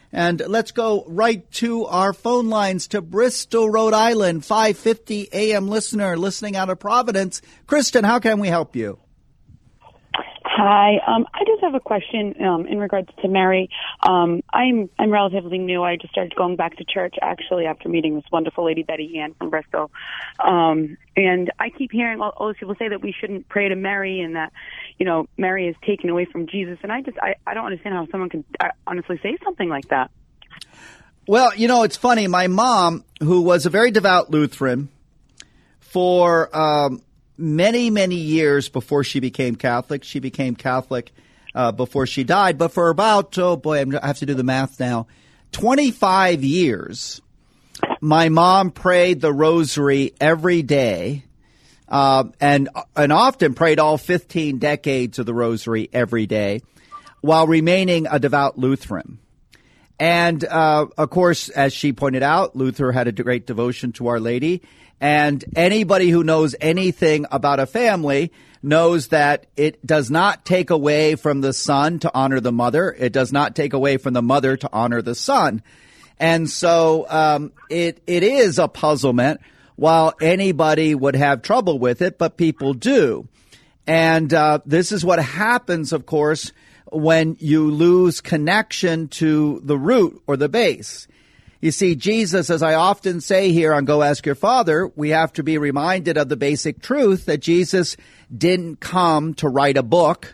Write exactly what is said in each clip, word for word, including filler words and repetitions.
And let's go right to our phone lines to Bristol, Rhode Island, five fifty A M listener listening out of Providence. Kristen, how can we help you? Hi. Um, I just have a question um, in regards to Mary. Um, I'm I'm relatively new. I just started going back to church, actually, after meeting this wonderful lady, Betty Ann from Bristol. Um, and I keep hearing all, all those people say that we shouldn't pray to Mary and that, you know, Mary is taken away from Jesus. And I just, I, I don't understand how someone can uh, honestly say something like that. Well, you know, it's funny. My mom, who was a very devout Lutheran for um, many, many years before she became Catholic, she became Catholic uh, before she died. But for about, oh boy, I have to do the math now, twenty-five years, my mom prayed the rosary every day uh, and, and often prayed all fifteen decades of the rosary every day while remaining a devout Lutheran. And, uh, of course, as she pointed out, Luther had a great devotion to Our Lady. And anybody who knows anything about a family knows that it does not take away from the son to honor the mother. It does not take away from the mother to honor the son. And so um, it it is a puzzlement while anybody would have trouble with it, but people do. And uh, this is what happens, of course, when you lose connection to the root or the base. You see, Jesus, as I often say here on Go Ask Your Father, we have to be reminded of the basic truth that Jesus didn't come to write a book.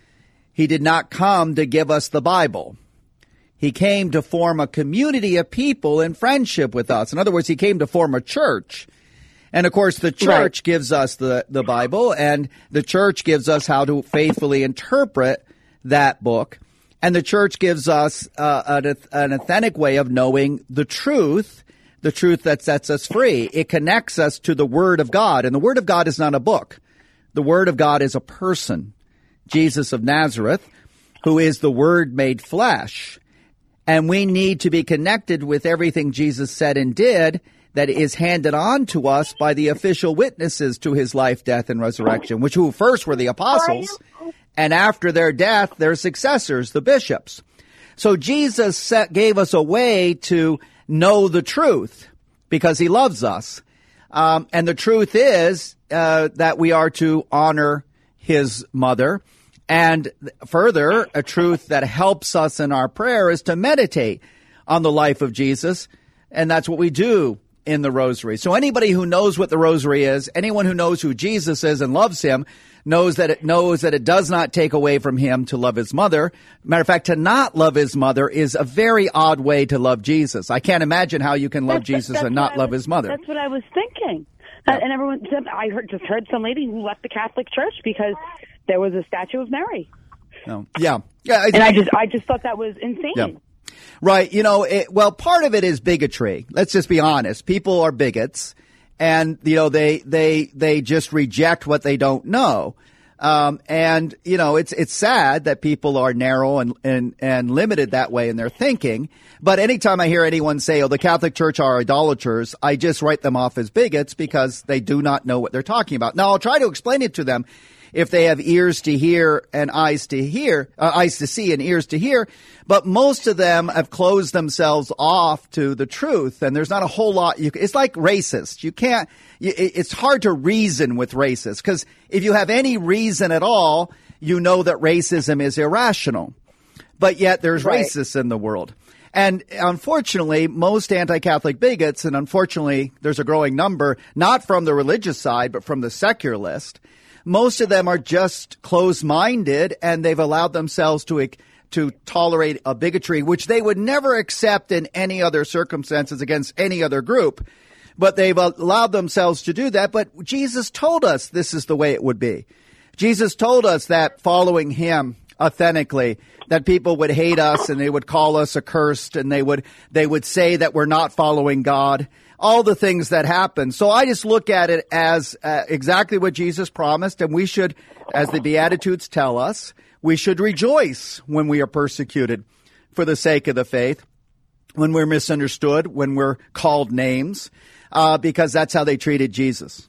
He did not come to give us the Bible. He came to form a community of people in friendship with us. In other words, he came to form a church. And, of course, the church right. gives us the, the Bible, and the church gives us how to faithfully interpret that book. And the church gives us uh, an, an authentic way of knowing the truth, the truth that sets us free. It connects us to the Word of God. And the Word of God is not a book. The Word of God is a person, Jesus of Nazareth, who is the Word made flesh. And we need to be connected with everything Jesus said and did that is handed on to us by the official witnesses to his life, death, and resurrection, which who first were the apostles. And after their death, their successors, the bishops. So Jesus set, gave us a way to know the truth because he loves us. Um, and the truth is uh, that we are to honor his mother. And further, a truth that helps us in our prayer is to meditate on the life of Jesus. And that's what we do in the rosary. So anybody who knows what the rosary is, anyone who knows who Jesus is and loves him, knows that it knows that it does not take away from him to love his mother. Matter of fact, to not love his mother is a very odd way to love Jesus. I can't imagine how you can love that's, Jesus that's and not love was, his mother. That's what I was thinking. Yeah. And everyone, I heard, just heard some lady who left the Catholic Church because there was a statue of Mary. No. Yeah. Yeah. And I just, I just thought that was insane. Yeah. Right. You know, it, well, part of it is bigotry. Let's just be honest. People are bigots. And, you know, they, they, they just reject what they don't know. Um, and, you know, it's, it's sad that people are narrow and, and, and limited that way in their thinking. But anytime I hear anyone say, oh, the Catholic Church are idolaters, I just write them off as bigots because they do not know what they're talking about. Now, I'll try to explain it to them if they have ears to hear and eyes to hear, uh, eyes to see and ears to hear. But most of them have closed themselves off to the truth. And there's not a whole lot. You, it's like racists. You can't, you, it's hard to reason with racists because if you have any reason at all, you know that racism is irrational. But yet there's right. racists in the world. And unfortunately, most anti-Catholic bigots, and unfortunately there's a growing number, not from the religious side, but from the secularist, most of them are just closed-minded, and they've allowed themselves to to tolerate a bigotry, which they would never accept in any other circumstances against any other group. But they've allowed themselves to do that. But Jesus told us this is the way it would be. Jesus told us that following him authentically, that people would hate us and they would call us accursed and they would they would say that we're not following God. All the things that happen. So I just look at it as uh, exactly what Jesus promised, and we should, as the Beatitudes tell us, we should rejoice when we are persecuted for the sake of the faith, when we're misunderstood, when we're called names, uh, because that's how they treated Jesus.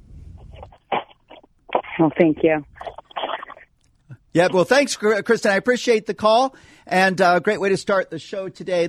Well, thank you. Yeah, well, thanks, Kristen. I appreciate the call, and a uh, great way to start the show today.